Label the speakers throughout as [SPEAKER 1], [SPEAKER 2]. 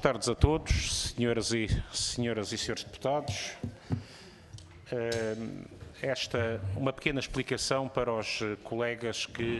[SPEAKER 1] tardes a todos, senhoras e senhores deputados. Uma pequena explicação para os colegas que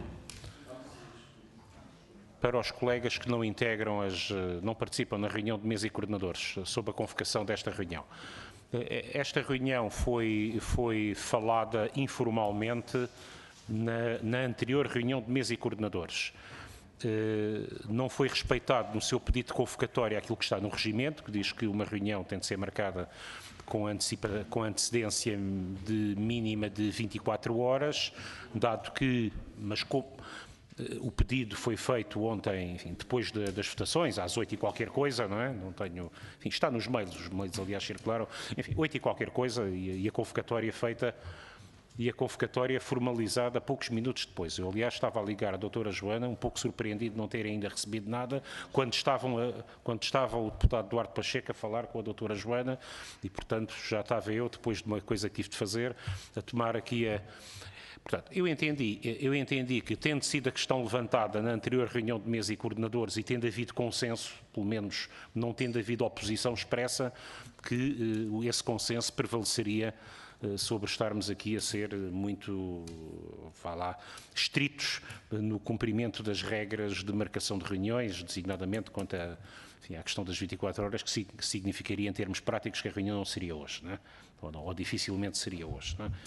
[SPEAKER 1] não integram, não participam na reunião de mesa e coordenadores, sobre a convocação desta reunião. Esta reunião foi falada informalmente na anterior reunião de mesa e coordenadores. Não foi respeitado no seu pedido de convocatória aquilo que está no regimento, que diz que uma reunião tem de ser marcada com antecedência de mínima de 24 horas, dado que, o pedido foi feito ontem, enfim, depois das votações, às 8 e qualquer coisa, não é? Não tenho, enfim, está nos mails, os mails aliás circularam, enfim, 8 e qualquer coisa e a convocatória feita e a convocatória formalizada poucos minutos depois. Eu, aliás, estava a ligar a doutora Joana, um pouco surpreendido de não ter ainda recebido nada, quando estava o deputado Duarte Pacheco a falar com a doutora Joana e, portanto, já estava eu, depois de uma coisa que tive de fazer, a tomar aqui a... Portanto, eu entendi que, tendo sido a questão levantada na anterior reunião de mesa e coordenadores e tendo havido consenso, pelo menos não tendo havido oposição expressa, que esse consenso prevaleceria sobre estarmos aqui a ser muito, estritos no cumprimento das regras de marcação de reuniões, designadamente quanto à questão das 24 horas, que significaria em termos práticos que a reunião não seria hoje, não é? ou dificilmente seria hoje. Não é?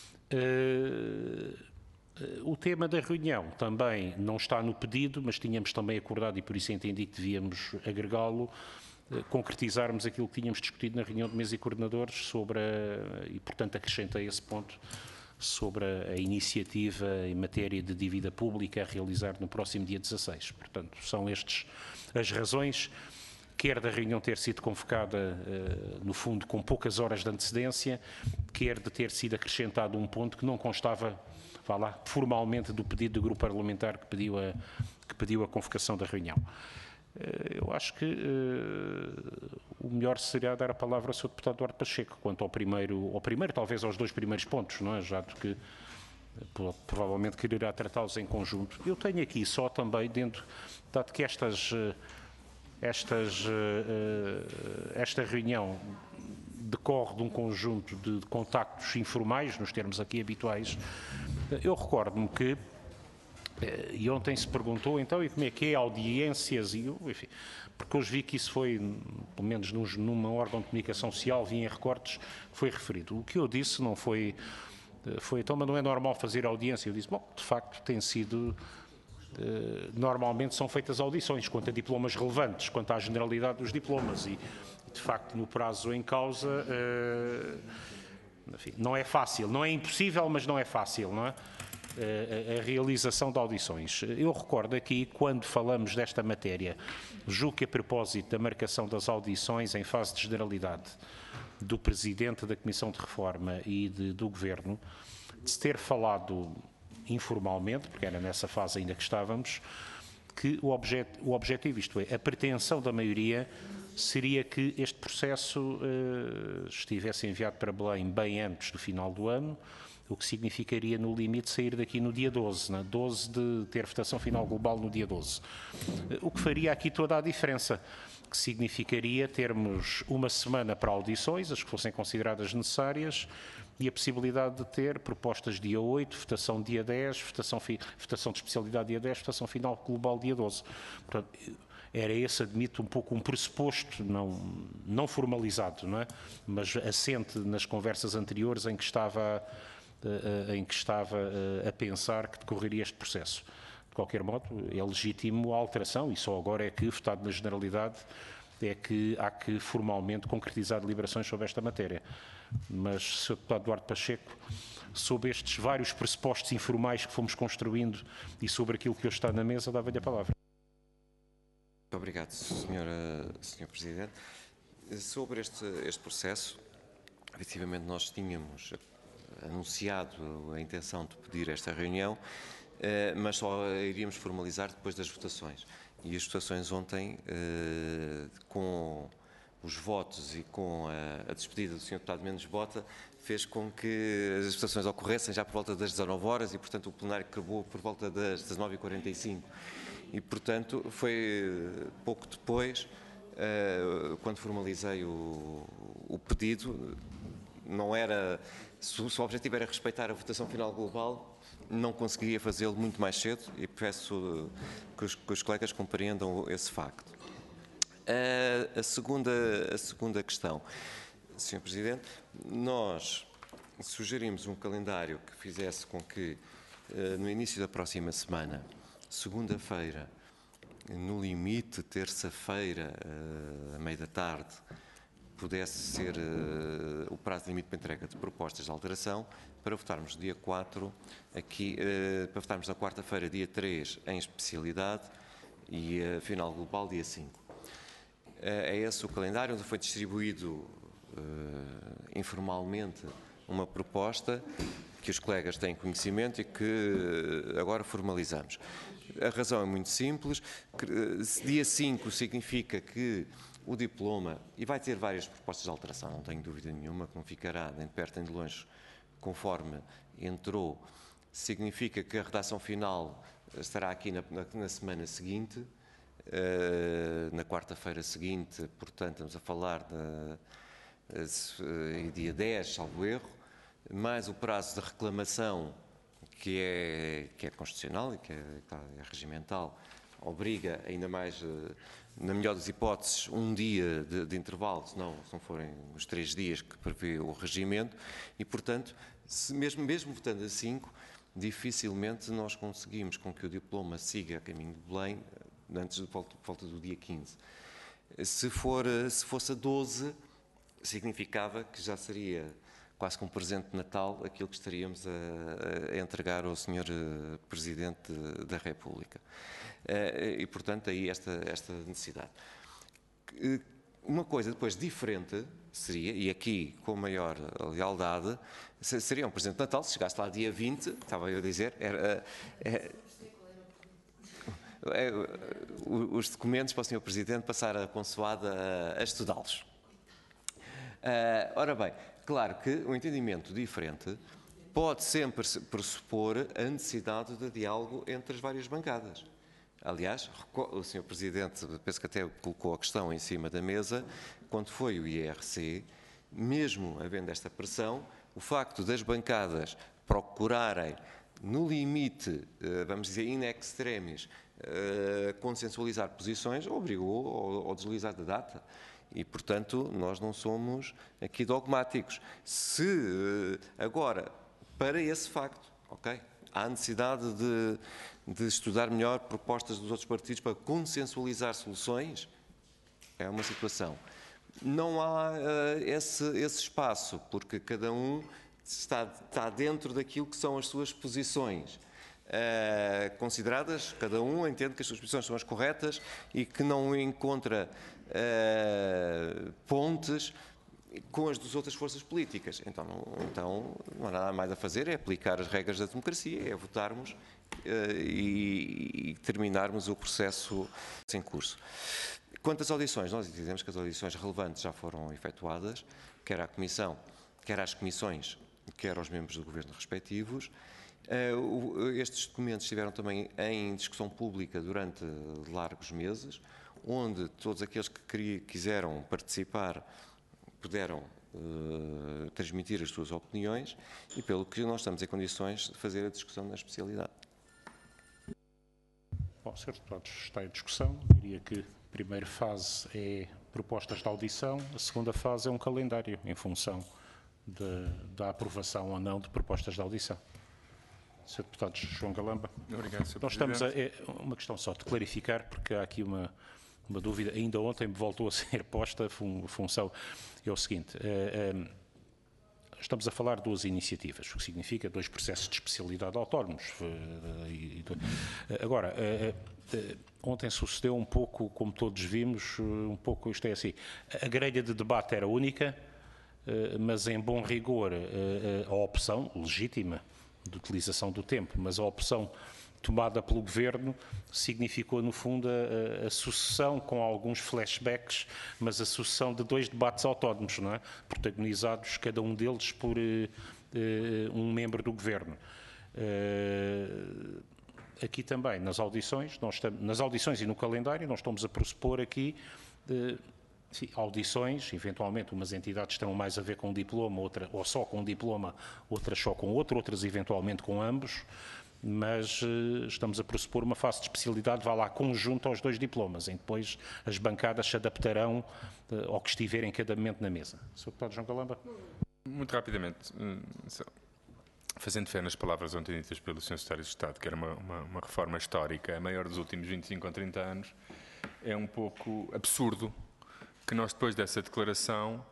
[SPEAKER 1] O tema da reunião também não está no pedido, mas tínhamos também acordado, e por isso entendi que devíamos agregá-lo, concretizarmos aquilo que tínhamos discutido na reunião de mesa e coordenadores e, portanto, acrescentei esse ponto sobre a iniciativa em matéria de dívida pública a realizar no próximo dia 16. Portanto, são estas as razões, quer da reunião ter sido convocada, no fundo, com poucas horas de antecedência, quer de ter sido acrescentado um ponto que não constava, formalmente do pedido do grupo parlamentar que pediu a convocação da reunião. Eu acho que o melhor seria dar a palavra ao Sr. Deputado Duarte Pacheco, quanto ao primeiro, talvez aos dois primeiros pontos, não é? Já do que provavelmente quererá tratá-los em conjunto. Eu tenho aqui só também, dado que esta reunião decorre de um conjunto de contactos informais, nos termos aqui habituais, eu recordo-me que, e ontem se perguntou, então, e como é que é audiências, e enfim, porque hoje vi que isso foi, pelo menos numa órgão de comunicação social, vi em recortes, foi referido. O que eu disse não foi, então, mas não é normal fazer audiência. Eu disse, bom, de facto, tem sido... normalmente são feitas audições quanto a diplomas relevantes, quanto à generalidade dos diplomas e, de facto, no prazo em causa, enfim, não é fácil, não é impossível, mas não é fácil, não é? A realização de audições. Eu recordo aqui, quando falamos desta matéria, julgo que a propósito da marcação das audições em fase de generalidade do Presidente da Comissão de Reforma e do Governo, de se ter falado informalmente, porque era nessa fase ainda que estávamos, que o objetivo, isto é, a pretensão da maioria, seria que este processo estivesse enviado para Belém bem antes do final do ano, o que significaria, no limite, sair daqui no dia 12, né? 12 de ter votação final global no dia 12. O que faria aqui toda a diferença, que significaria termos uma semana para audições, as que fossem consideradas necessárias, e a possibilidade de ter propostas dia 8, votação dia 10, votação de especialidade dia 10, votação final global dia 12. Portanto, era esse, admito, um pouco um pressuposto, não formalizado, não é? Mas assente nas conversas anteriores em que estava a pensar que decorreria este processo. De qualquer modo, é legítimo a alteração e só agora é que, votado na generalidade, é que há que formalmente concretizar deliberações sobre esta matéria. Mas, Sr. Deputado Duarte Pacheco, sobre estes vários pressupostos informais que fomos construindo e sobre aquilo que hoje está na mesa, dava-lhe a palavra.
[SPEAKER 2] Muito obrigado, Sr. Presidente. Sobre este processo, efetivamente nós tínhamos anunciado a intenção de pedir esta reunião, mas só iríamos formalizar depois das votações. E as votações ontem, com os votos e com a despedida do Sr. Deputado Mendes Bota, fez com que as votações ocorressem já por volta das 19 horas e, portanto, o plenário acabou por volta das 19h45. E, portanto, foi pouco depois quando formalizei o pedido, não era, se o objetivo era respeitar a votação final global, não conseguiria fazê-lo muito mais cedo e peço que os colegas compreendam esse facto. A segunda questão, Sr. Presidente, nós sugerimos um calendário que fizesse com que no início da próxima semana, segunda-feira, no limite, terça-feira, à meia da tarde, pudesse ser o prazo limite para entrega de propostas de alteração, para votarmos dia 4, aqui, para votarmos na quarta-feira, dia 3, em especialidade, e a final global, dia 5. É esse o calendário, onde foi distribuído informalmente uma proposta que os colegas têm conhecimento e que agora formalizamos. A razão é muito simples. Dia 5 significa que o diploma, e vai ter várias propostas de alteração, não tenho dúvida nenhuma, que não ficará nem de perto nem de longe conforme entrou, significa que a redação final estará aqui na semana seguinte, na quarta-feira seguinte, portanto estamos a falar de dia 10, salvo erro, mais o prazo de reclamação que é constitucional e que é regimental, obriga ainda mais, na melhor das hipóteses, um dia de intervalo, se não forem os 3 dias que prevê o regimento, e, portanto, mesmo votando a 5, dificilmente nós conseguimos com que o diploma siga a caminho de Belém antes de volta do dia 15. Se fosse a 12, significava que já seria quase como presente de Natal aquilo que estaríamos a entregar ao Sr. Presidente da República. E, portanto, aí esta necessidade. Uma coisa depois diferente seria, e aqui com maior lealdade, seria um presente de Natal, se chegasse lá dia 20, estava eu a dizer, os documentos para o Sr. Presidente passar a consoada a estudá-los. Ora bem, claro que o entendimento diferente pode sempre pressupor a necessidade de diálogo entre as várias bancadas. Aliás, o Sr. Presidente, penso que até colocou a questão em cima da mesa, quando foi o IRC, mesmo havendo esta pressão, o facto das bancadas procurarem, no limite, vamos dizer, in extremis, consensualizar posições, obrigou ao deslizar da data. E, portanto, nós não somos aqui dogmáticos. Se agora, para esse facto, ok, há necessidade de estudar melhor propostas dos outros partidos para consensualizar soluções, é uma situação. Não há esse espaço, porque cada um está dentro daquilo que são as suas posições. Consideradas, cada um entende que as suas posições são as corretas e que não encontra pontes com as das outras forças políticas. Então não há nada mais a fazer, é aplicar as regras da democracia, é votarmos e terminarmos o processo em curso. Quanto às audições, nós entendemos que as audições relevantes já foram efetuadas, quer à Comissão, quer às comissões, quer aos membros do Governo respectivos. Estes documentos estiveram também em discussão pública durante largos meses, onde todos aqueles que quiseram participar puderam transmitir as suas opiniões e pelo que nós estamos em condições de fazer a discussão na especialidade.
[SPEAKER 1] Bom, Sr. Deputado, está em discussão. Diria que a primeira fase é propostas de audição, a segunda fase é um calendário em função da aprovação ou não de propostas de audição. Sr. Deputado João Galamba.
[SPEAKER 3] Obrigado, Sr.
[SPEAKER 1] Nós estamos uma questão só de clarificar, porque há aqui uma dúvida, ainda ontem me voltou a ser posta, a função é o seguinte, estamos a falar de 2 iniciativas, o que significa 2 processos de especialidade autónomos. Agora, ontem sucedeu um pouco, como todos vimos, isto é assim, a grelha de debate era única, mas em bom rigor a opção legítima de utilização do tempo, mas a opção tomada pelo Governo significou, no fundo, a sucessão, com alguns flashbacks, mas a sucessão de 2 debates autónomos, não é? Protagonizados, cada um deles, por um membro do Governo. Aqui também, nas audições e no calendário, nós estamos a pressupor aqui Sim, audições, eventualmente umas entidades terão mais a ver com o diploma, ou só com o diploma, outras só com outro, outras eventualmente com ambos, mas estamos a pressupor uma fase de especialidade, vá lá, conjunto aos dois diplomas, em depois as bancadas se adaptarão ao que estiver em cada momento na mesa. Sr. Deputado João Galamba.
[SPEAKER 3] Muito rapidamente, fazendo fé nas palavras ontem ditas pelo Sr. Secretário de Estado, que era uma reforma histórica, a maior dos últimos 25 ou 30 anos, é um pouco absurdo que nós, depois dessa declaração,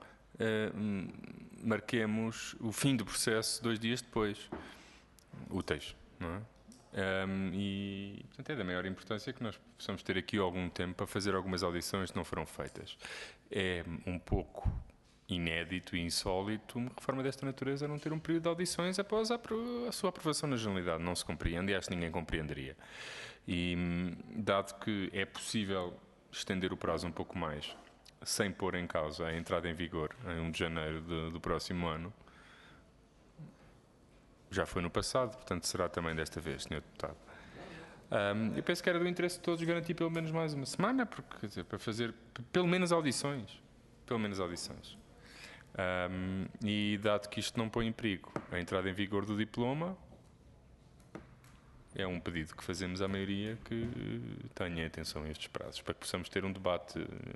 [SPEAKER 3] marquemos o fim do processo 2 dias depois, úteis, não é? E, portanto, é da maior importância que nós possamos ter aqui algum tempo para fazer algumas audições que não foram feitas. É um pouco inédito e insólito uma reforma desta natureza não ter um período de audições após a sua aprovação na Generalidade. Não se compreende e acho que ninguém compreenderia. E, dado que é possível estender o prazo um pouco mais, sem pôr em causa a entrada em vigor em 1 de janeiro do próximo ano, já foi no passado, portanto será também desta vez, Sr. Deputado. Eu penso que era do interesse de todos garantir pelo menos mais uma semana, porque, quer dizer, para fazer pelo menos audições. Pelo menos audições. E dado que isto não põe em perigo a entrada em vigor do diploma, é um pedido que fazemos à maioria que tenha atenção a estes prazos, para que possamos ter um debate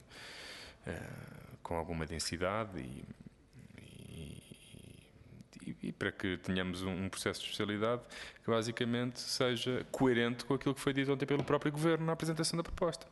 [SPEAKER 3] com alguma densidade e para que tenhamos um processo de especialidade que basicamente seja coerente com aquilo que foi dito ontem pelo próprio Governo na apresentação da proposta.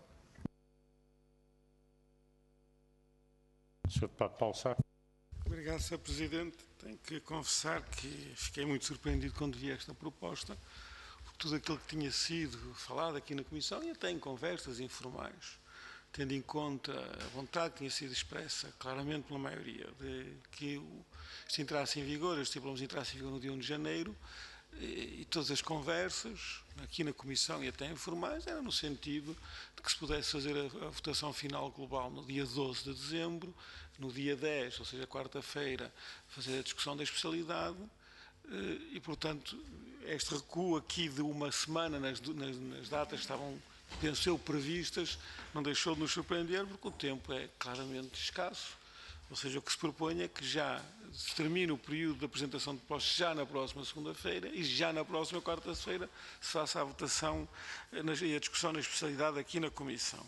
[SPEAKER 1] Sr. Deputado Paulo Sá.
[SPEAKER 4] Obrigado, Sr. Presidente. Tenho que confessar que fiquei muito surpreendido quando vi esta proposta, porque tudo aquilo que tinha sido falado aqui na Comissão e até em conversas informais, tendo em conta a vontade que tinha sido expressa claramente pela maioria de que isto entrasse em vigor, estes diplomas entrassem em vigor no dia 1 de janeiro, e todas as conversas aqui na Comissão e até informais eram no sentido de que se pudesse fazer a votação final global no dia 12 de dezembro, no dia 10, ou seja, quarta-feira, fazer a discussão da especialidade e, portanto, este recuo aqui de uma semana nas datas que estavam, penso eu, previstas, não deixou de nos surpreender porque o tempo é claramente escasso. Ou seja, o que se propõe é que já se termine o período de apresentação de propostas já na próxima segunda-feira e já na próxima quarta-feira se faça a votação e a discussão na especialidade aqui na Comissão.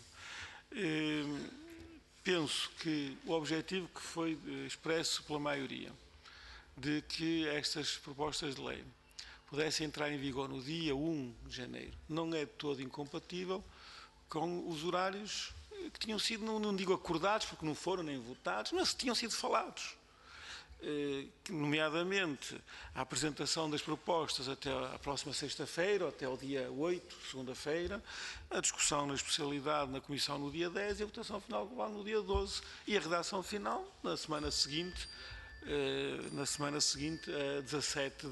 [SPEAKER 4] Penso que o objetivo que foi expresso pela maioria de que estas propostas de lei pudessem entrar em vigor no dia 1 de janeiro não é de todo incompatível com os horários que tinham sido, não digo acordados, porque não foram nem votados, mas que tinham sido falados. Nomeadamente a apresentação das propostas até a próxima sexta-feira, ou até o dia 8, segunda-feira, a discussão na especialidade na Comissão no dia 10 e a votação final global no dia 12 e a redação final na semana seguinte, a 17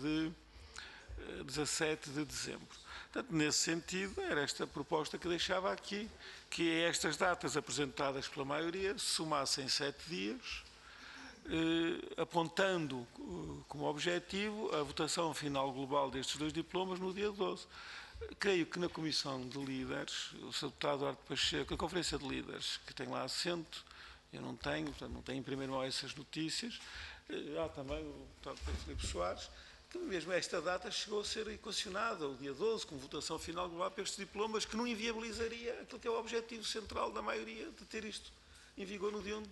[SPEAKER 4] de dezembro. Portanto, nesse sentido, era esta proposta que deixava aqui, que estas datas apresentadas pela maioria se somassem 7 dias, apontando como objetivo a votação final global destes 2 diplomas no dia 12. Creio que na Comissão de Líderes, o Sr. Deputado Duarte Pacheco, a Conferência de Líderes, que tem lá assento, eu não tenho, portanto não tenho em primeiro mão essas notícias, há também o Deputado Filipe Soares, que mesmo esta data chegou a ser equacionada, o dia 12, com votação final global para estes diplomas, que não inviabilizaria aquilo que é o objetivo central da maioria de ter isto em vigor no dia 1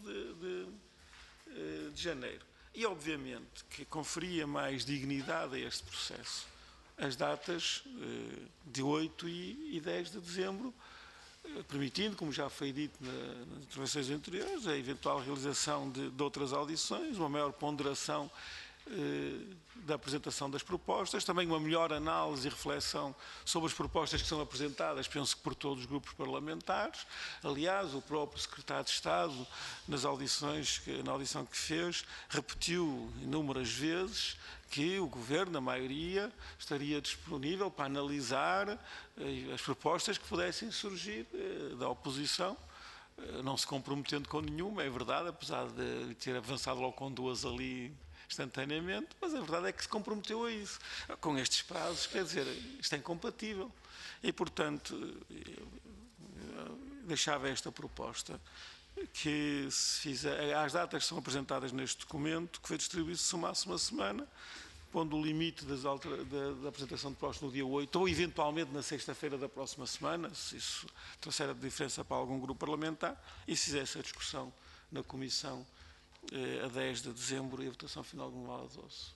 [SPEAKER 4] de janeiro. E, obviamente, que conferia mais dignidade a este processo as datas de 8 e 10 de dezembro, permitindo, como já foi dito nas intervenções anteriores, a eventual realização de outras audições, uma maior ponderação da apresentação das propostas, também uma melhor análise e reflexão sobre as propostas que são apresentadas, penso que por todos os grupos parlamentares. Aliás, o próprio Secretário de Estado, na audição que fez, repetiu inúmeras vezes que o Governo, a maioria, estaria disponível para analisar as propostas que pudessem surgir da oposição, não se comprometendo com nenhuma, é verdade, apesar de ter avançado logo com 2 ali instantaneamente, mas a verdade é que se comprometeu a isso. Com estes prazos, quer dizer, isto é incompatível. E, portanto, deixava esta proposta que as datas que são apresentadas neste documento, que foi distribuído, se somasse uma semana, pondo o limite da apresentação de propostas no dia 8, ou eventualmente na sexta-feira da próxima semana, se isso trouxer a diferença para algum grupo parlamentar, e se fizesse a discussão na Comissão a 10 de dezembro e a votação final no Vala de Osso.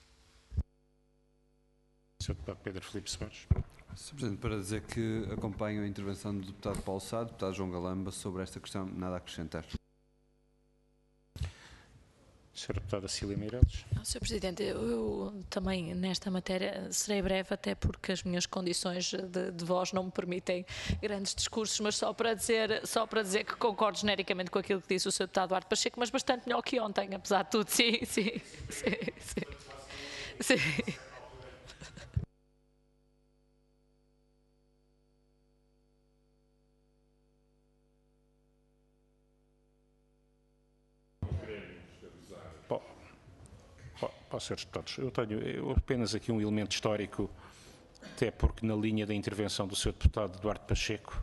[SPEAKER 1] Sr. Deputado Pedro Filipe Soares.
[SPEAKER 5] Sr. Presidente, para dizer que acompanho a intervenção do deputado Paulo Sá, do deputado João Galamba, sobre esta questão, nada a acrescentar.
[SPEAKER 1] Sra. Deputada Cília Meireles.
[SPEAKER 6] Sr. Presidente, eu também nesta matéria serei breve, até porque as minhas condições de voz não me permitem grandes discursos, mas só para dizer que concordo genericamente com aquilo que disse o Sr. Deputado Duarte Pacheco, mas bastante melhor que ontem, apesar de tudo. Sim.
[SPEAKER 1] Senhores deputados, eu tenho apenas aqui um elemento histórico, até porque na linha da intervenção do Sr. Deputado Duarte Pacheco,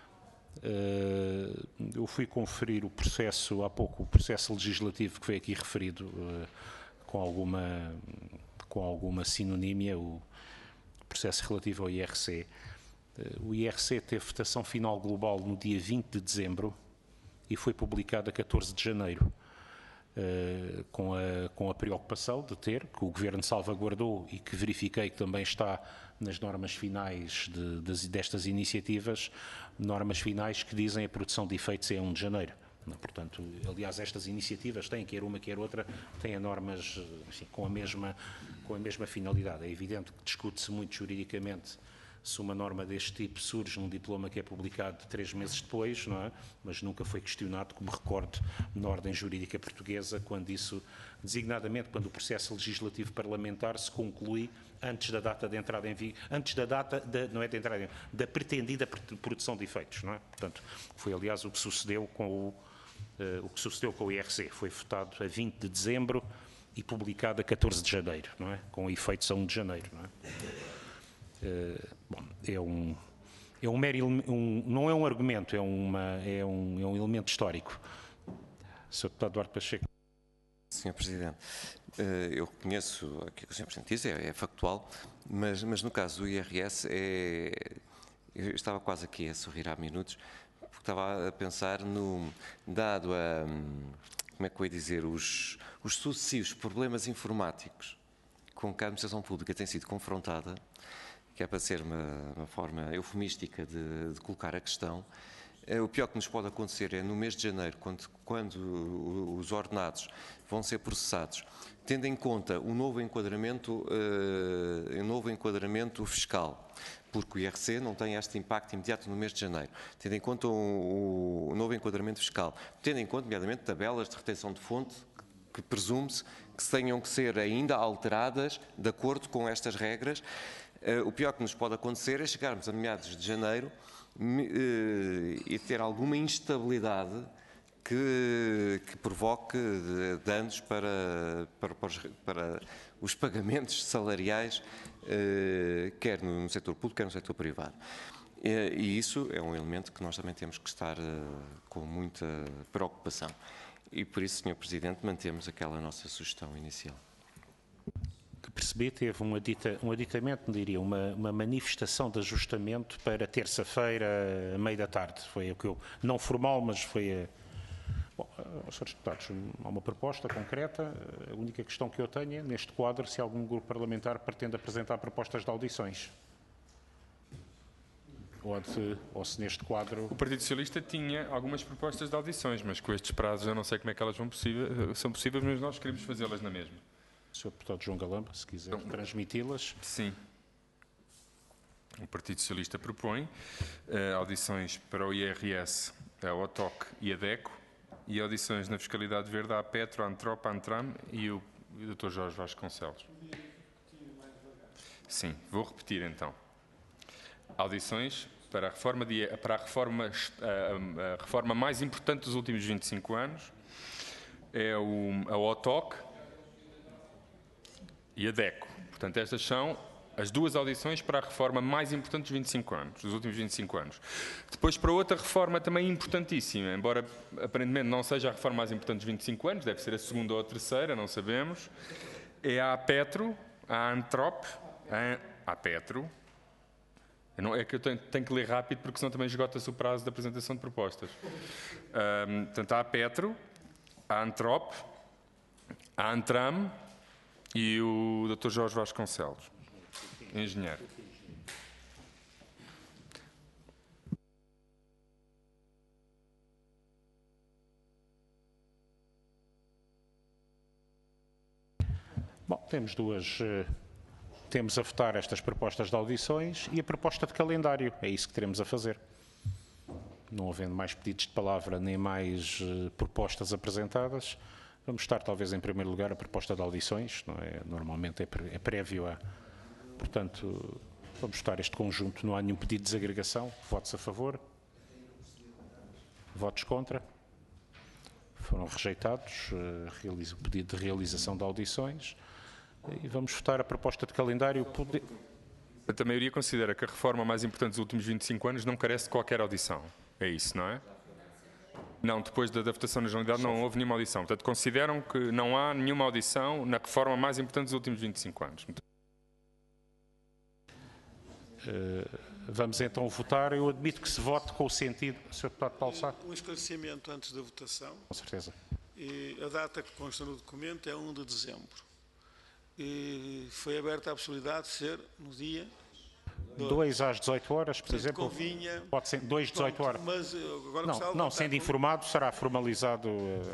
[SPEAKER 1] eu fui conferir o processo, há pouco, o processo legislativo que foi aqui referido com alguma sinonímia, o processo relativo ao IRC. O IRC teve votação final global no dia 20 de dezembro e foi publicado a 14 de janeiro. Com a preocupação de ter, que o Governo salvaguardou e que verifiquei que também está nas normas finais destas iniciativas, normas finais que dizem a produção de efeitos é 1 de janeiro. Portanto, aliás, estas iniciativas têm, quer uma, quer outra, têm normas, enfim, com a mesma finalidade. É evidente que discute-se muito juridicamente se uma norma deste tipo surge num diploma que é publicado 3 meses depois, não é? Mas nunca foi questionado, como recordo, na ordem jurídica portuguesa, quando isso, designadamente, quando o processo legislativo parlamentar se conclui antes da data de entrada em vigor, antes da data, da pretendida produção de efeitos, não é? Portanto, foi aliás o que sucedeu com o IRC, foi votado a 20 de dezembro e publicado a 14 de janeiro, não é? Com efeitos a 1 de janeiro, não é? Bom, não é um argumento, é um elemento histórico. Sr. Deputado Duarte Pacheco.
[SPEAKER 2] Sr. Presidente, eu reconheço aquilo que o Sr. Presidente diz, é factual, mas no caso do IRS, eu estava quase aqui a sorrir há minutos, porque estava a pensar dado como é que eu ia dizer, os sucessivos problemas informáticos com que a administração pública tem sido confrontada, que é para ser uma forma eufemística de colocar a questão. O pior que nos pode acontecer é no mês de janeiro, quando os ordenados vão ser processados, tendo em conta o novo enquadramento fiscal, porque o IRC não tem este impacto imediato no mês de janeiro, tendo em conta o novo enquadramento fiscal, tendo em conta, nomeadamente, tabelas de retenção de fonte, que presume-se que tenham que ser ainda alteradas de acordo com estas regras. O pior que nos pode acontecer é chegarmos a meados de janeiro e ter alguma instabilidade que provoque danos para os pagamentos salariais, quer no setor público, quer no setor privado. E isso é um elemento que nós também temos que estar com muita preocupação. E por isso, Sr. Presidente, mantemos aquela nossa sugestão inicial.
[SPEAKER 1] Percebi, teve um aditamento, diria, uma manifestação de ajustamento para terça-feira, a meio da tarde. Foi o que eu, não formal, mas foi... Bom, Srs. Deputados, há uma proposta concreta. A única questão que eu tenho é, neste quadro, se algum grupo parlamentar pretende apresentar propostas de audições. Ou se neste quadro...
[SPEAKER 3] O Partido Socialista tinha algumas propostas de audições, mas com estes prazos eu não sei como é que elas são possíveis, mas nós queremos fazê-las na mesma.
[SPEAKER 1] Sr. Deputado João Galamba, se quiser transmiti-las.
[SPEAKER 3] Sim. O Partido Socialista propõe audições para o IRS, a OTOC e a DECO, e audições na Fiscalidade Verde à Petro, à Antrop, à Antram e o Dr. Jorge Vasconcelos. Sim, vou repetir então. Audições para a reforma mais importante dos últimos 25 anos, é a OTOC e a DECO. Portanto, estas são as duas audições para a reforma mais importante dos 25 anos, dos últimos 25 anos. Depois para outra reforma também importantíssima, embora aparentemente não seja a reforma mais importante dos 25 anos, deve ser a segunda ou a terceira, não sabemos, é a Petro, a Antrop, a Petro. É que eu tenho que ler rápido porque senão também esgota-se o prazo da apresentação de propostas. Portanto, há a Petro, a Antrop, a Antram e o Dr. Jorge Vasconcelos, engenheiro.
[SPEAKER 1] Bom, temos a votar estas propostas de audições e a proposta de calendário. É isso que teremos a fazer. Não havendo mais pedidos de palavra nem mais propostas apresentadas, vamos estar talvez em primeiro lugar a proposta de audições, não é? Normalmente é prévio a... Portanto, vamos estar este conjunto, não há nenhum pedido de desagregação. Votos a favor? Votos contra? Foram rejeitados o pedido de realização de audições. E vamos votar a proposta de calendário.
[SPEAKER 3] A maioria considera que a reforma mais importante dos últimos 25 anos não carece de qualquer audição. É isso, não é? Não, depois da votação na generalidade não houve nenhuma audição. Portanto, consideram que não há nenhuma audição na reforma mais importante dos últimos 25 anos.
[SPEAKER 1] Vamos então votar. Eu admito que se vote com o sentido... Sr. Deputado Paulo Sá.
[SPEAKER 4] Um esclarecimento antes da votação.
[SPEAKER 1] Com certeza.
[SPEAKER 4] A data que consta no documento é 1 de dezembro. Foi aberta a possibilidade de ser no dia
[SPEAKER 1] 2 às 18 horas, por exemplo.
[SPEAKER 4] Convinha,
[SPEAKER 1] pode ser 2 às 18 horas.
[SPEAKER 4] Mas agora
[SPEAKER 1] não, sendo informado, será formalizado.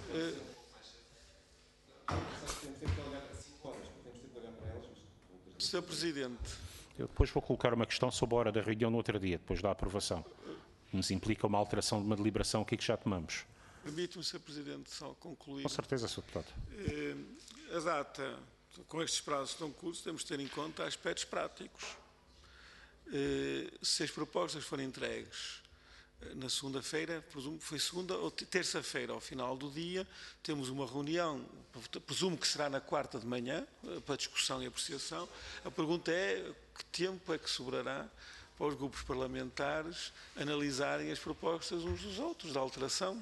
[SPEAKER 4] Sr. Presidente.
[SPEAKER 1] Eu depois vou colocar uma questão sobre a hora da reunião no outro dia, depois da aprovação. Nos implica uma alteração de uma deliberação aqui que já tomamos.
[SPEAKER 4] Permite-me, Sr. Presidente, só concluir.
[SPEAKER 1] Com certeza, Sr. Deputado.
[SPEAKER 4] A data, com estes prazos tão curtos, temos de ter em conta aspectos práticos. Se as propostas forem entregues na segunda-feira, presumo que foi segunda ou terça-feira, ao final do dia, temos uma reunião, presumo que será na quarta de manhã, para discussão e apreciação. A pergunta é que tempo é que sobrará para os grupos parlamentares analisarem as propostas uns dos outros, da alteração.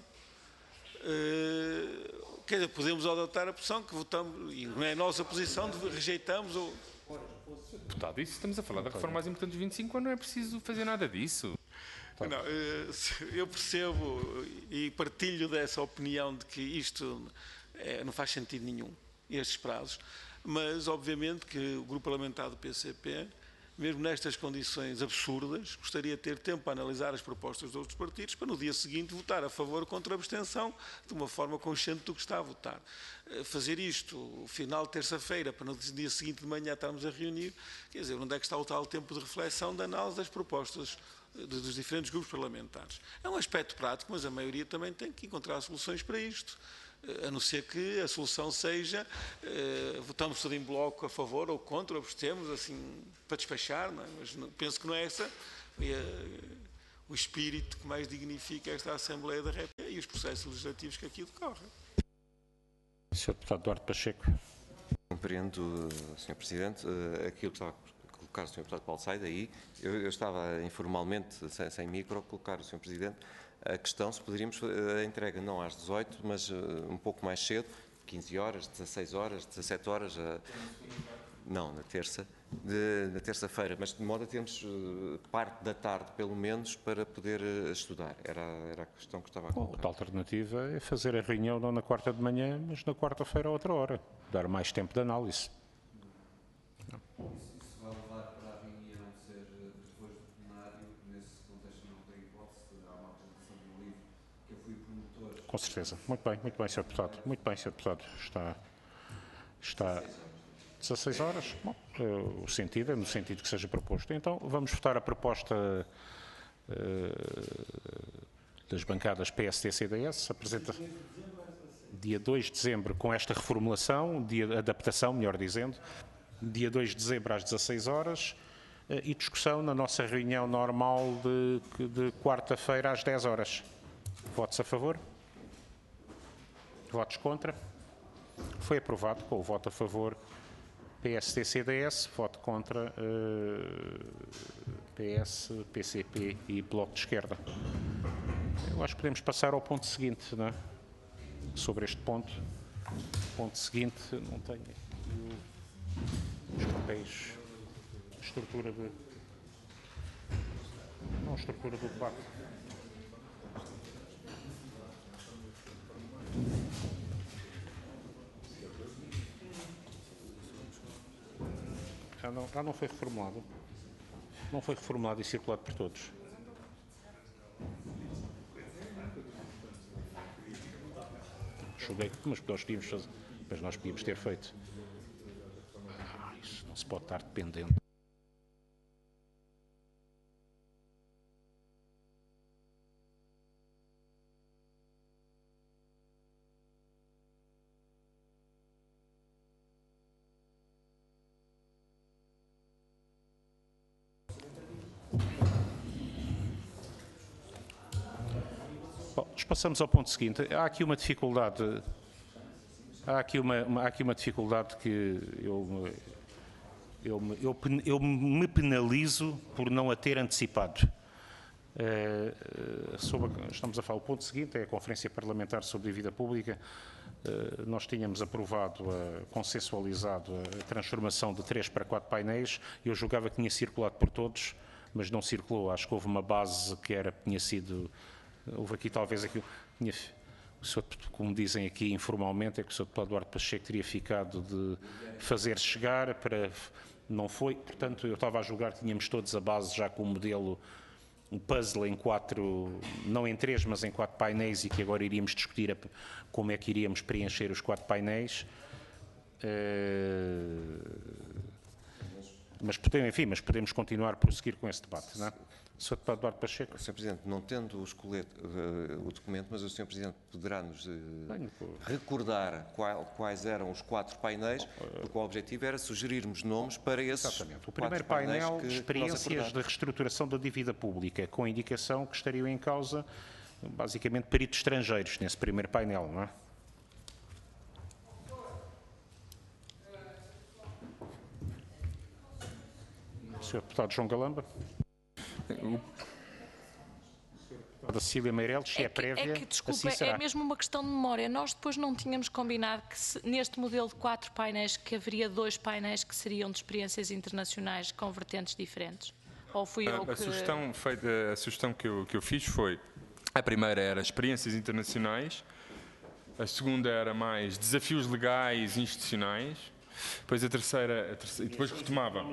[SPEAKER 4] Quer dizer, podemos adotar a posição que votamos, e não é a nossa posição, de rejeitamos ou...
[SPEAKER 3] Deputado, isso estamos a falar da reforma mais importante dos 25 anos, não é preciso fazer nada disso.
[SPEAKER 4] Não, eu percebo e partilho dessa opinião de que isto não faz sentido nenhum, estes prazos, mas obviamente que o grupo parlamentar do PCP, mesmo nestas condições absurdas, gostaria de ter tempo para analisar as propostas de outros partidos para no dia seguinte votar a favor ou contra a abstenção de uma forma consciente do que está a votar. Fazer isto, final de terça-feira, para no dia seguinte de manhã estarmos a reunir, quer dizer, onde é que está o tal tempo de reflexão, de análise das propostas dos diferentes grupos parlamentares. É um aspecto prático, mas a maioria também tem que encontrar soluções para isto. A não ser que a solução seja votamos tudo em bloco a favor ou contra, abstemos, assim, para despachar, não é? Mas penso que não é essa o espírito que mais dignifica esta Assembleia da República e os processos legislativos que aqui decorrem.
[SPEAKER 1] Sr. Deputado Duarte Pacheco.
[SPEAKER 2] Compreendo, Sr. Presidente, aquilo que estava a colocar o Sr. Deputado Paulo Sá, daí eu estava informalmente, sem micro, a colocar o Sr. Presidente a questão se poderíamos a entrega não às 18, mas um pouco mais cedo, 15 horas, 16 horas, 17 horas, não, na terça-feira, mas de modo a termos parte da tarde, pelo menos, para poder estudar. Era a questão que estava a colocar.
[SPEAKER 1] Outra alternativa é fazer a reunião não na quarta de manhã, mas na quarta-feira a outra hora. Dar mais tempo de análise. Com certeza. Muito bem, Sr. Deputado. Muito bem, Sr. Deputado. Está 16 horas. Bom, o sentido é no sentido que seja proposto. Então, vamos votar a proposta das bancadas PSD, CDS. Apresenta dia 2 de dezembro com esta reformulação, dia de adaptação, melhor dizendo. Dia 2 de dezembro às 16 horas. E discussão na nossa reunião normal de quarta-feira às 10 horas. Votos a favor? Votos contra? Foi aprovado com o voto a favor PSD, CDS, voto contra PS, PCP e Bloco de Esquerda. Eu acho que podemos passar ao ponto seguinte, não é? Sobre este ponto. Ponto seguinte, não tenho aqui os papéis, a estrutura de... Não, a estrutura do debate. Não foi reformulado. Não foi reformulado e circulado por todos. Julguei que, mas nós podíamos fazer, mas nós podíamos ter feito. Isso não se pode estar dependente. Bom, passamos ao ponto seguinte. Há aqui uma dificuldade. Há aqui uma dificuldade que eu me penalizo por não a ter antecipado. Estamos a falar, o ponto seguinte é a Conferência Parlamentar sobre Dívida Pública. Nós tínhamos aprovado, consensualizado a transformação de 3 para 4 painéis. Eu julgava que tinha circulado por todos, mas não circulou. Acho que houve uma base que tinha sido... Houve aqui talvez aqui... Como dizem aqui informalmente, é que o Sr. Deputado Eduardo Pacheco teria ficado de fazer chegar para... Não foi, portanto, eu estava a julgar que tínhamos todos a base já com o modelo, um puzzle em 4, não em 3, mas em 4 painéis, e que agora iríamos discutir como é que iríamos preencher os 4 painéis. Mas podemos continuar a prosseguir com esse debate, não é? Sr. Deputado Eduardo Pacheco.
[SPEAKER 2] Sr. Presidente, não tendo o documento, mas o Sr. Presidente poderá-nos recordar quais eram os 4 painéis, porque o objetivo era sugerirmos nomes para esses.
[SPEAKER 1] Exatamente. O primeiro painel, experiências de reestruturação da dívida pública, com a indicação que estariam em causa, basicamente, peritos estrangeiros, nesse primeiro painel, não é? Sr. Deputado João Galamba. Da Cecília Meireles, se é prévia,
[SPEAKER 6] desculpa,
[SPEAKER 1] assim será.
[SPEAKER 6] É mesmo uma questão de memória. Nós depois não tínhamos combinado que neste modelo de 4 painéis que haveria 2 painéis que seriam de experiências internacionais com vertentes diferentes? Ou fui eu que...
[SPEAKER 3] A sugestão que eu fiz foi, a primeira era experiências internacionais, a segunda era mais desafios legais e institucionais, depois a terceira e depois retomava.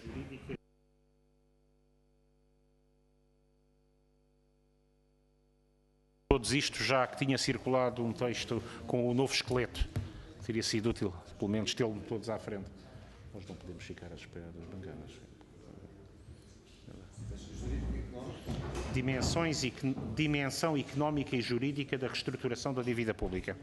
[SPEAKER 1] Todos isto já que tinha circulado um texto com o novo esqueleto, teria sido útil, pelo menos tê-lo todos à frente. Nós não podemos ficar à espera das bancadas. Dimensão económica e jurídica da reestruturação da dívida pública.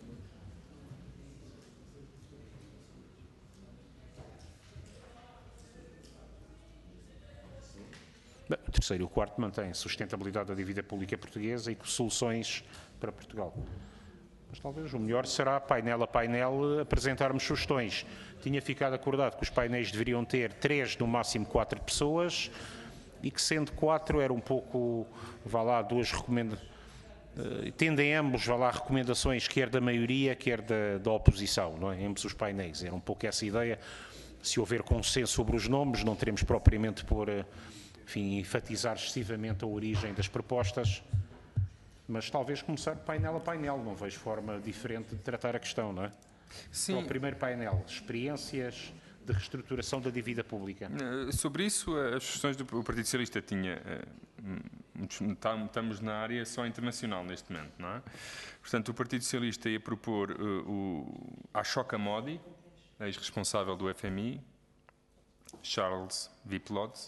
[SPEAKER 1] O terceiro e o quarto mantém sustentabilidade da dívida pública portuguesa e soluções para Portugal. Mas talvez o melhor será, painel a painel, apresentarmos sugestões. Tinha ficado acordado que os painéis deveriam ter 3, no máximo 4 pessoas, e que sendo 4 era um pouco, duas recomendações, tendem ambos, recomendações quer da maioria, quer da oposição, não é? Ambos os painéis. Era um pouco essa ideia. Se houver consenso sobre os nomes, não teremos propriamente por... enfatizar excessivamente a origem das propostas, mas talvez começar painel a painel, não vejo forma diferente de tratar a questão, não é?
[SPEAKER 3] Sim.
[SPEAKER 1] Então, o primeiro painel, experiências de reestruturação da dívida pública.
[SPEAKER 3] Sobre isso, as sugestões do Partido Socialista tinha... Estamos na área só internacional neste momento, não é? Portanto, o Partido Socialista ia propor a Ashoka Modi, ex-responsável do FMI, Charles Viplots.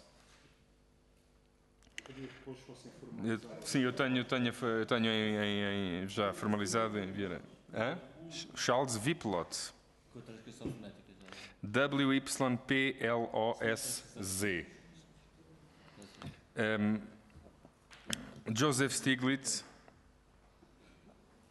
[SPEAKER 3] Sim, eu tenho já formalizado em enviar. Charles Viplots. W-Y-P-L-O-S-Z. Joseph Stiglitz.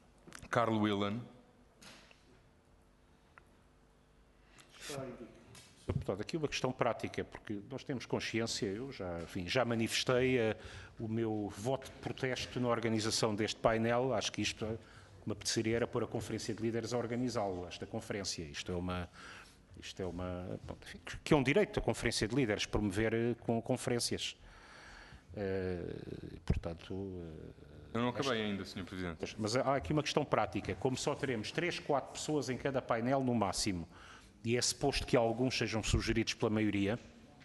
[SPEAKER 3] Carl Whelan.
[SPEAKER 1] Deputado, aqui uma questão prática, porque nós temos consciência, eu já manifestei o meu voto de protesto na organização deste painel. Acho que isto me apeteceria era pôr a Conferência de Líderes a organizá-lo, esta conferência. Isto é um direito da Conferência de Líderes, promover com conferências. Portanto...
[SPEAKER 3] Eu não acabei ainda, Sr. Presidente.
[SPEAKER 1] Mas há aqui uma questão prática. Como só teremos 3, 4 pessoas em cada painel no máximo, e é suposto que alguns sejam sugeridos pela maioria,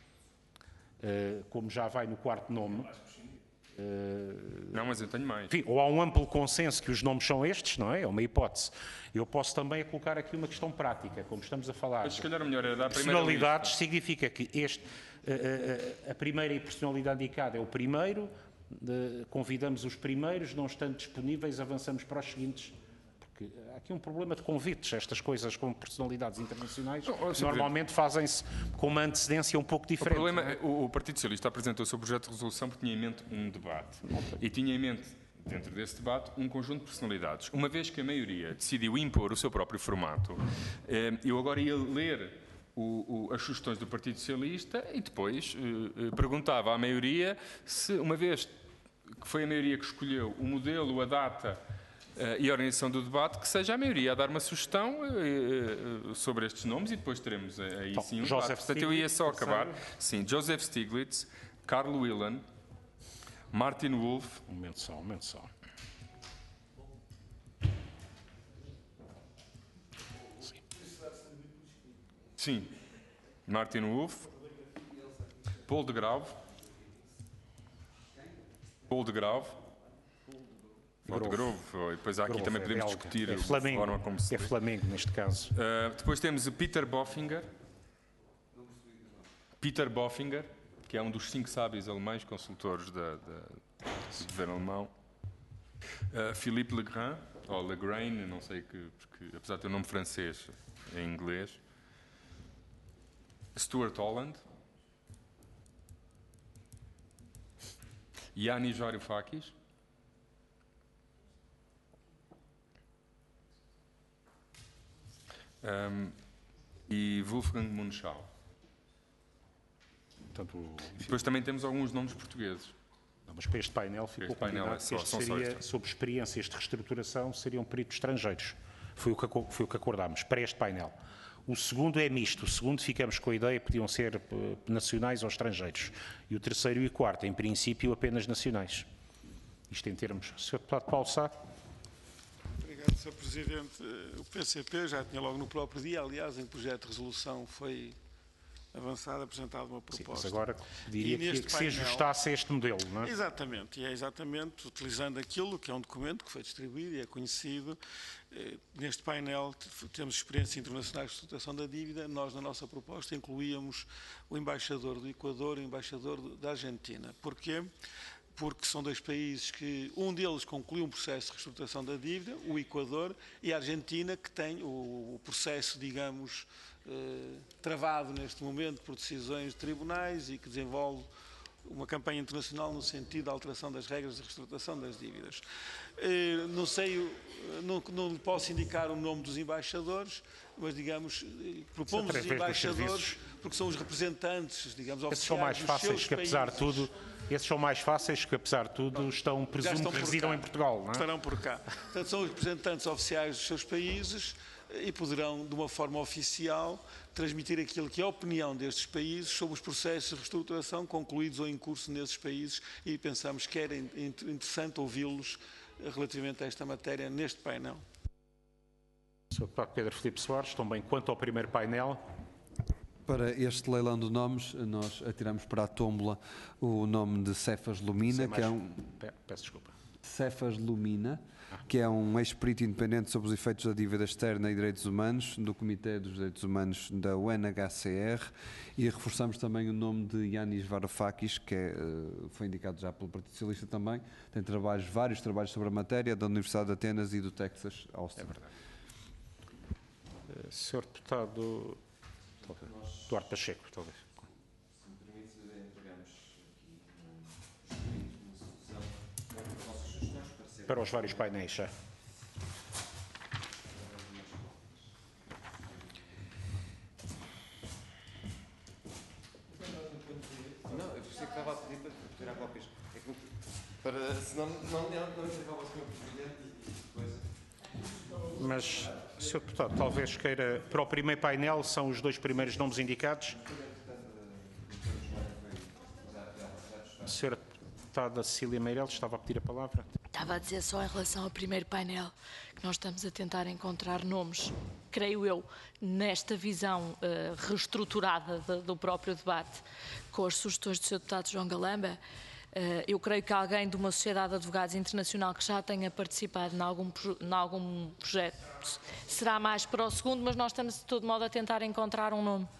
[SPEAKER 1] como já vai no quarto nome.
[SPEAKER 3] Não, mas eu tenho mais.
[SPEAKER 1] Enfim, ou há um amplo consenso que os nomes são estes, não é? É uma hipótese. Eu posso também colocar aqui uma questão prática, como estamos a falar.
[SPEAKER 3] Mas se calhar o melhor era dar a primeira
[SPEAKER 1] Personalidades
[SPEAKER 3] lista.
[SPEAKER 1] significa que a primeira personalidade indicada é o primeiro, convidamos os primeiros, não estando disponíveis, avançamos para os seguintes. Há aqui um problema de convites. Estas coisas com personalidades internacionais normalmente fazem-se com uma antecedência um pouco diferente.
[SPEAKER 3] O problema, o Partido Socialista apresentou o seu projeto de resolução porque tinha em mente um debate. E tinha em mente, dentro desse debate, um conjunto de personalidades. Uma vez que a maioria decidiu impor o seu próprio formato, eu agora ia ler as sugestões do Partido Socialista e depois perguntava à maioria se, uma vez que foi a maioria que escolheu o modelo, a data e a organização do debate, que seja a maioria a dar uma sugestão sobre estes nomes e depois teremos aí sim um debate. Portanto, eu ia só acabar. Sim, Joseph Stiglitz, Carl Whelan, Martin Wolf.
[SPEAKER 1] Um momento só.
[SPEAKER 3] Sim, Martin Wolf, Paul de Grauwe, e depois há aqui também podemos discutir a forma como se...
[SPEAKER 1] É Flamengo, neste caso.
[SPEAKER 3] Depois temos o Peter Bofinger, que é um dos 5 sábios alemães, consultores do governo alemão. Philippe Legrand, ou Legrain, não sei porque apesar de ter o nome francês, em inglês. Stuart Holland. Yanis Varoufakis. E Wolfgang Munchau. Depois também temos alguns nomes portugueses.
[SPEAKER 1] Não, mas para este painel ficou combinado que este seria, sob experiências de reestruturação, seriam peritos estrangeiros. Foi o que acordámos para este painel. O segundo é misto. O segundo ficamos com a ideia que podiam ser nacionais ou estrangeiros. E o terceiro e o quarto, em princípio, apenas nacionais. Isto em termos... Sr. Deputado Paulo Sá.
[SPEAKER 4] Obrigado, Sr. Presidente. O PCP já tinha logo no próprio dia, aliás, em projeto de resolução foi avançado, apresentado uma proposta.
[SPEAKER 1] Sim, mas agora diria que se ajustasse a este modelo, não é?
[SPEAKER 4] Exatamente, e é exatamente utilizando aquilo que é um documento que foi distribuído e é conhecido. Neste painel temos experiências internacionais de reestruturação da dívida. Nós, na nossa proposta, incluíamos o embaixador do Equador e o embaixador da Argentina. Porquê? Porque são 2 países que, um deles concluiu um processo de reestruturação da dívida, o Equador, e a Argentina, que tem o processo, digamos, travado neste momento por decisões de tribunais e que desenvolve uma campanha internacional no sentido da alteração das regras de reestruturação das dívidas. Não sei, não posso indicar o nome dos embaixadores, mas, digamos, propomos os embaixadores porque são os representantes, digamos, oficiais.
[SPEAKER 1] Esses são mais fáceis que, apesar de tudo, estão presumo que residam em Portugal, não é?
[SPEAKER 4] Estarão por cá. Portanto, são os representantes oficiais dos seus países e poderão, de uma forma oficial, transmitir aquilo que é a opinião destes países sobre os processos de reestruturação concluídos ou em curso nesses países, e pensamos que era interessante ouvi-los relativamente a esta matéria neste painel.
[SPEAKER 1] Sr. Deputado Pedro Filipe Soares, também quanto ao primeiro painel.
[SPEAKER 5] Para este leilão de nomes, nós atiramos para a tómbola o nome de Cefas Lumina, que é um...
[SPEAKER 1] Peço desculpa.
[SPEAKER 5] Cefas Lumina, que é um ex-perito independente sobre os efeitos da dívida externa e direitos humanos, do Comitê dos Direitos Humanos da UNHCR, e reforçamos também o nome de Yanis Varoufakis, que foi indicado já pelo Partido Socialista também, tem vários trabalhos sobre a matéria, da Universidade de Atenas e do Texas Austin.
[SPEAKER 1] É verdade. Sr. Deputado Duarte Pacheco, talvez.
[SPEAKER 2] Se me permite, entregamos aqui uma solução para as vossas sugestões
[SPEAKER 1] para os vários painéis, já.
[SPEAKER 2] estava a pedir para tirar cópias. É que, senão não entregava ao Sr. Presidente e depois...
[SPEAKER 1] Mas, Sr. Deputado, talvez queira, para o primeiro painel, são os 2 primeiros nomes indicados. A Sra. Deputada Cecília Meireles estava a pedir a palavra.
[SPEAKER 6] Estava a dizer só em relação ao primeiro painel que nós estamos a tentar encontrar nomes, creio eu, nesta visão reestruturada do próprio debate, com as sugestões do Sr. Deputado João Galamba. Eu creio que alguém de uma sociedade de advogados internacional que já tenha participado em algum projeto será mais para o segundo, mas nós estamos de todo modo a tentar encontrar um nome.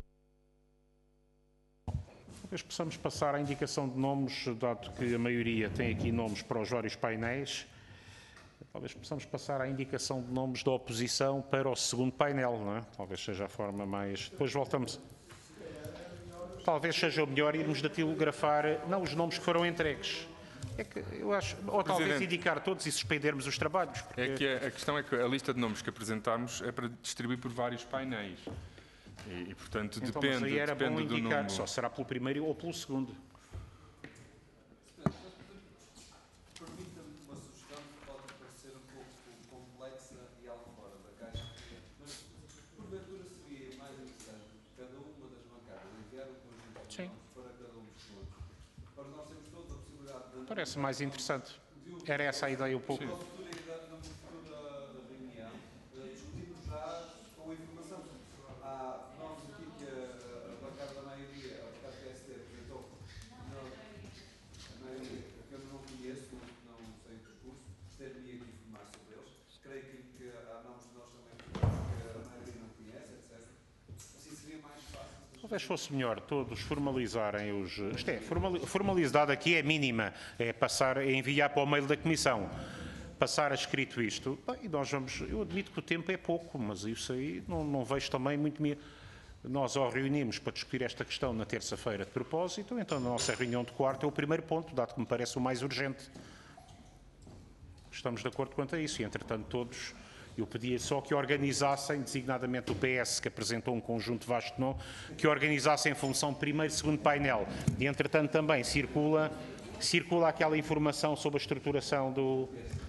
[SPEAKER 1] Talvez possamos passar à indicação de nomes, dado que a maioria tem aqui nomes para os vários painéis. Talvez possamos passar à indicação de nomes da oposição para o segundo painel, não é? Talvez seja a forma mais... Depois voltamos... Talvez seja o melhor irmos datilografar, não os nomes que foram entregues. É que eu acho... Ou talvez indicar todos e suspendermos os trabalhos. Porque...
[SPEAKER 3] É que a questão é que a lista de nomes que apresentámos é para distribuir por vários painéis. E portanto,
[SPEAKER 1] então,
[SPEAKER 3] depende,
[SPEAKER 1] mas aí era bom
[SPEAKER 3] depende do
[SPEAKER 1] indicar,
[SPEAKER 3] número.
[SPEAKER 1] só será pelo primeiro ou pelo segundo.
[SPEAKER 5] Permita-me uma sugestão que pode parecer um pouco complexa e algo fora da caixa, mas porventura seria mais interessante cada uma das bancadas enviar um conjunto de nomes para cada um dos outros, para nós termos todos a possibilidade de...
[SPEAKER 1] Parece mais interessante. Era essa a ideia um pouco.
[SPEAKER 5] Na futura reunião, discutimos já com a informação. Há nomes aqui que a bancada da maioria, a bancada do PSD, apresentou. A maioria, que eu não conheço, não sei o discurso, gostaria de informar sobre eles. Creio que há nomes que nós também conhecemos, que a maioria não conhece, etc. Assim seria mais fácil.
[SPEAKER 1] Talvez fosse melhor todos formalizarem os... Isto é, formalidade aqui é mínima, é passar, é enviar para o mail da Comissão. Passar a escrito isto, bem, nós vamos... Eu admito que o tempo é pouco, mas isso aí não vejo também muito... Nós ao reunimos para discutir esta questão na terça-feira de propósito, então na nossa reunião de quarta é o primeiro ponto, dado que me parece o mais urgente. Estamos de acordo quanto a isso e, entretanto, todos... Eu pedia só que organizassem, designadamente o PS, que apresentou um conjunto vasto de nomes, que organizassem em função primeiro e segundo painel. E, entretanto, também circula aquela informação sobre a estruturação do...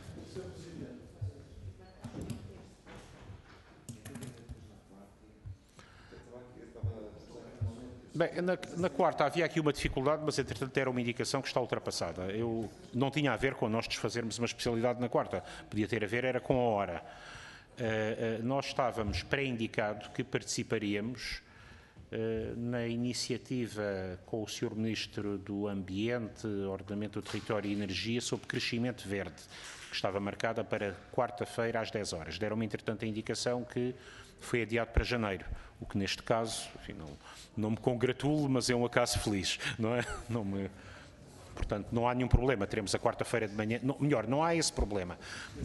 [SPEAKER 1] Bem, na quarta havia aqui uma dificuldade, mas entretanto era uma indicação que está ultrapassada. Eu não tinha a ver com nós desfazermos uma especialidade na quarta. Podia ter a ver, era com a hora. Nós estávamos pré-indicado que participaríamos na iniciativa com o Sr. Ministro do Ambiente, Ordenamento do Território e Energia sobre crescimento verde, que estava marcada para quarta-feira às 10 horas. Deram-me, entretanto, a indicação que foi adiado para janeiro, o que neste caso, enfim, não me congratulo, mas é um acaso feliz, não é? Portanto, não há nenhum problema, teremos a quarta-feira de manhã, melhor, não há esse problema.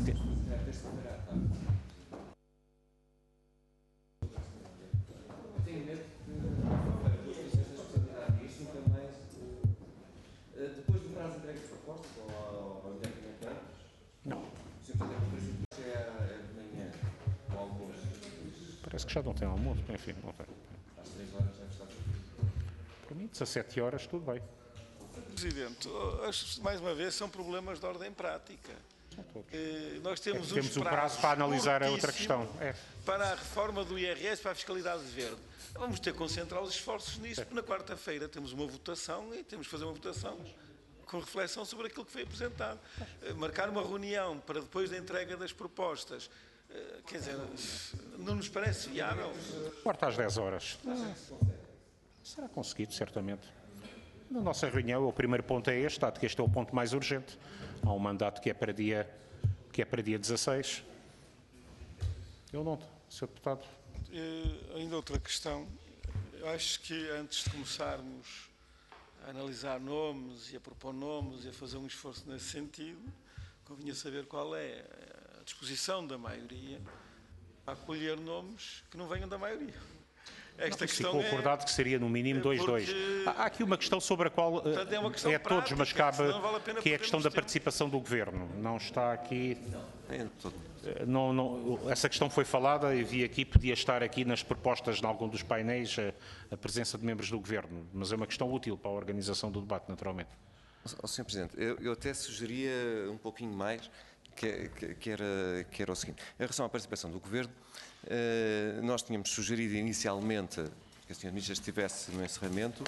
[SPEAKER 5] Depois do prazo de entrega de propostas, ou imediatamente antes?
[SPEAKER 1] Não.
[SPEAKER 5] O Sr. Presidente, é de manhã, o almoço.
[SPEAKER 1] Parece que já não tem almoço, enfim, não tem.
[SPEAKER 5] Às 3 horas já está tudo.
[SPEAKER 1] Para mim, 17 horas, tudo bem.
[SPEAKER 4] Presidente, mais uma vez, são problemas de ordem prática. Nós temos
[SPEAKER 1] um prazo para analisar a outra questão.
[SPEAKER 4] Para a reforma do IRS, para a fiscalidade verde. Vamos ter que concentrar os esforços nisso, porque na quarta-feira temos uma votação e temos que fazer uma votação com reflexão sobre aquilo que foi apresentado. Marcar uma reunião para depois da entrega das propostas, quer dizer, não nos parece viável.
[SPEAKER 1] Quarta às 10 horas. Será conseguido, certamente. Na nossa reunião, o primeiro ponto é este, dado que este é o ponto mais urgente. Há um mandato que é para dia 16. Eu não, Sr. Deputado.
[SPEAKER 4] Ainda outra questão. Eu acho que antes de começarmos a analisar nomes e a propor nomes e a fazer um esforço nesse sentido, convinha saber qual é a disposição da maioria a acolher nomes que não venham da maioria. esta questão
[SPEAKER 1] ficou acordado que seria no mínimo 2-2. Há aqui uma questão sobre a qual
[SPEAKER 4] Portanto, é uma questão
[SPEAKER 1] é todos, mas
[SPEAKER 4] prática,
[SPEAKER 1] cabe,
[SPEAKER 4] senão vale a pena
[SPEAKER 1] que é a questão
[SPEAKER 4] perdermos
[SPEAKER 1] da
[SPEAKER 4] tempo.
[SPEAKER 1] participação do Governo. Não está aqui...
[SPEAKER 2] todo.
[SPEAKER 1] Essa questão foi falada e vi aqui, podia estar aqui nas propostas de algum dos painéis a presença de membros do Governo, mas é uma questão útil para a organização do debate, naturalmente.
[SPEAKER 2] Sr. Presidente, eu até sugeria um pouquinho mais, que era o seguinte. Em relação à participação do Governo, nós tínhamos sugerido inicialmente que a Sra. Ministra estivesse no encerramento,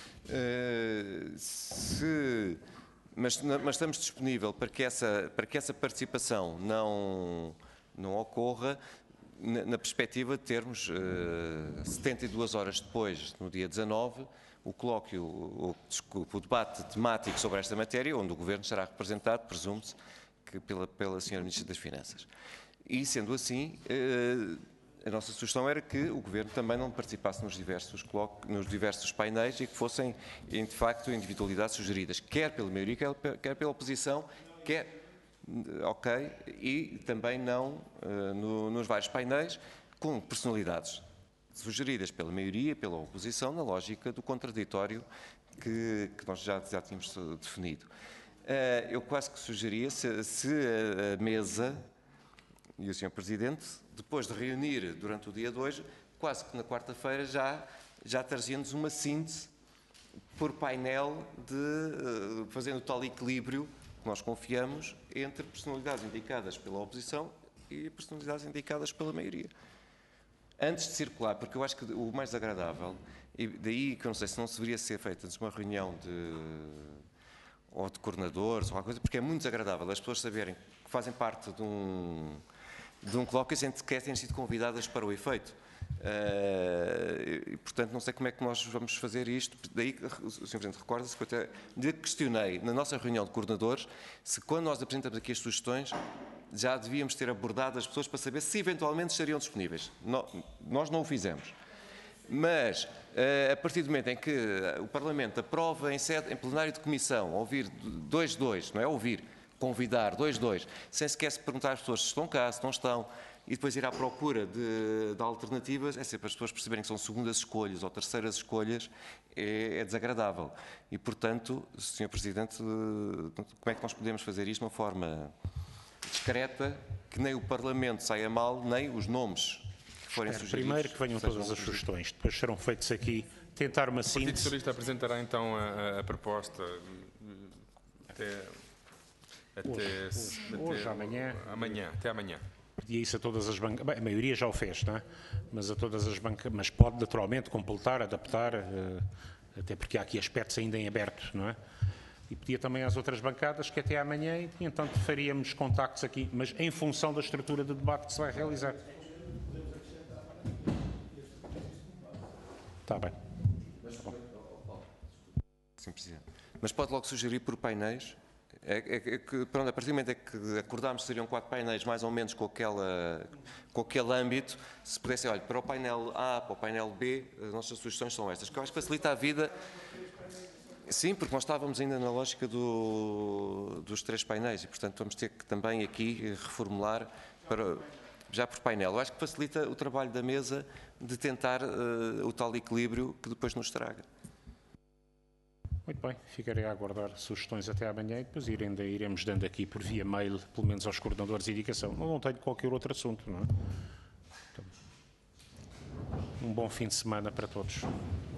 [SPEAKER 2] mas estamos disponíveis para que essa participação não ocorra na perspectiva de termos 72 horas depois, no dia 19, o colóquio, o debate temático sobre esta matéria, onde o Governo será representado, presume-se, pela Sra. Ministra das Finanças. E, sendo assim, a nossa sugestão era que o Governo também não participasse nos diversos painéis e que fossem, de facto, individualidades sugeridas, quer pela maioria, quer pela oposição, e também não nos vários painéis com personalidades sugeridas pela maioria e pela oposição, na lógica do contraditório que nós já tínhamos definido. Eu quase que sugeria, se a mesa e o Sr. Presidente, depois de reunir durante o dia 2, quase que na quarta-feira já traziam-nos uma síntese por painel, fazendo o tal equilíbrio que nós confiamos entre personalidades indicadas pela oposição e personalidades indicadas pela maioria. Antes de circular, porque eu acho que o mais agradável, e daí que eu não sei se não deveria ser feita antes de uma reunião ou de coordenadores, ou alguma coisa, porque é muito desagradável as pessoas saberem que fazem parte de um colóquio sem sequer terem sido convidadas para o efeito. E, portanto, não sei como é que nós vamos fazer isto. Daí, o Sr. Presidente recorda-se que eu até lhe questionei na nossa reunião de coordenadores se, quando nós apresentamos aqui as sugestões, já devíamos ter abordado as pessoas para saber se eventualmente estariam disponíveis. Nós não o fizemos. Mas, a partir do momento em que o Parlamento aprova em plenário de comissão, ouvir 2-2, não é ouvir, convidar 2-2, sem sequer se perguntar às pessoas se estão cá, se não estão, e depois ir à procura de alternativas, é sempre as pessoas perceberem que são segundas escolhas ou terceiras escolhas, é desagradável. E, portanto, Sr. Presidente, como é que nós podemos fazer isto de uma forma discreta, que nem o Parlamento saia mal, nem os nomes que forem sugeridos.
[SPEAKER 1] Primeiro que venham todas as sugestões, depois serão feitos aqui, tentar uma
[SPEAKER 3] O Partido
[SPEAKER 1] síntese.
[SPEAKER 3] Socialista apresentará então a proposta
[SPEAKER 1] Hoje, amanhã.
[SPEAKER 3] Até amanhã.
[SPEAKER 1] Pedia isso a todas as bancadas, bem, a maioria já o fez, não é? Mas a todas as bancadas, mas pode naturalmente completar, adaptar, até porque há aqui aspectos ainda em aberto, não é? E pedia também às outras bancadas que até amanhã, e então faríamos contactos aqui, mas em função da estrutura de debate que se vai realizar. Está bem.
[SPEAKER 2] Sim, Presidente. Mas pode logo sugerir por painéis. Pronto, a partir do momento em que acordámos que seriam 4 painéis, mais ou menos com aquele âmbito, se pudesse, olha, para o painel A, para o painel B, as nossas sugestões são estas, que eu acho que facilita a vida. Sim, porque nós estávamos ainda na lógica dos 3 painéis e, portanto, vamos ter que também aqui reformular já por painel. Eu acho que facilita o trabalho da mesa de tentar o tal equilíbrio que depois nos traga.
[SPEAKER 1] Muito bem, ficarei a aguardar sugestões até amanhã e depois iremos dando aqui por via mail, pelo menos aos coordenadores, indicação. Não tenho qualquer outro assunto, não é? Então, um bom fim de semana para todos.